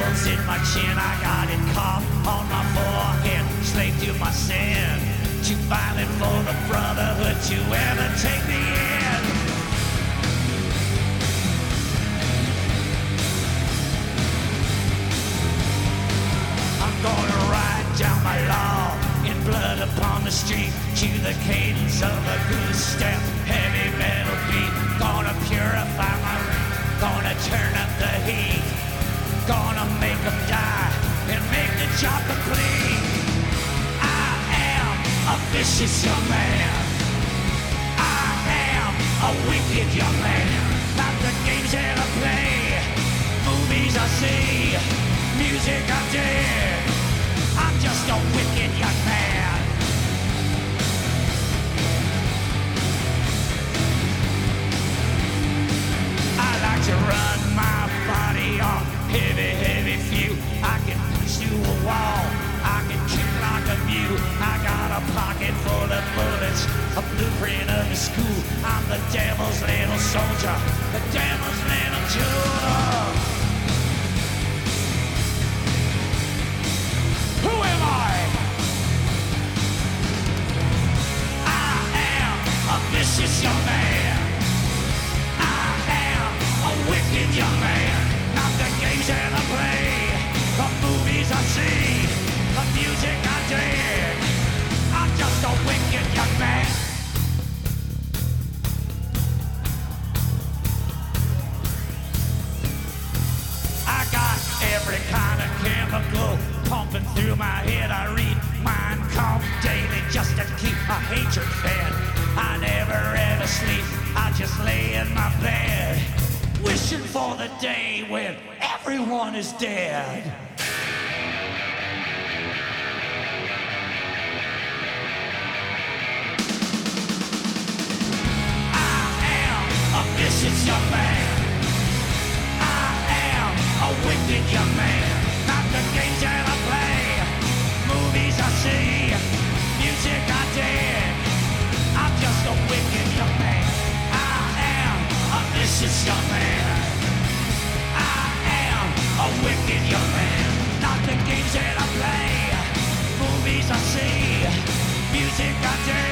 Dimples in my chin, I got it carved on my forehead. Slave to my sin, too violent for the brotherhood to ever take me in. I'm gonna write down my law in blood upon the street to the cadence of a goose step, heavy metal beat. Gonna purify my ring, gonna turn up the heat, gonna make them die and make the job complete. I am a vicious young man, I am a wicked young man. Not the games that I play, movies I see, music I dig. I'm just a wicked young man. I like to run my body on heavy, heavy few. I can punch through a wall, I can kick like a mule. I got a pocket full of bullets, a blueprint of the school. I'm the devil's little soldier, the devil's little jewel. Who am I? I am a vicious young man. I am a wicked young man. Not the games that I play, the movies I see, the music I dig. I'm just a wicked young man. I got every kind of chemical pumping through my head. I read Mein Kampf daily just to keep my hatred fed. I never ever sleep, I just lay in my bed, wishing for the day when everyone is dead. I am a vicious young man, I am a wicked young man. Not the games that I play, movies I see, music I dig. I'm just a wicked young man. I am a vicious young man. I am a wicked young man. Not the games that I play, movies I see, music I dig.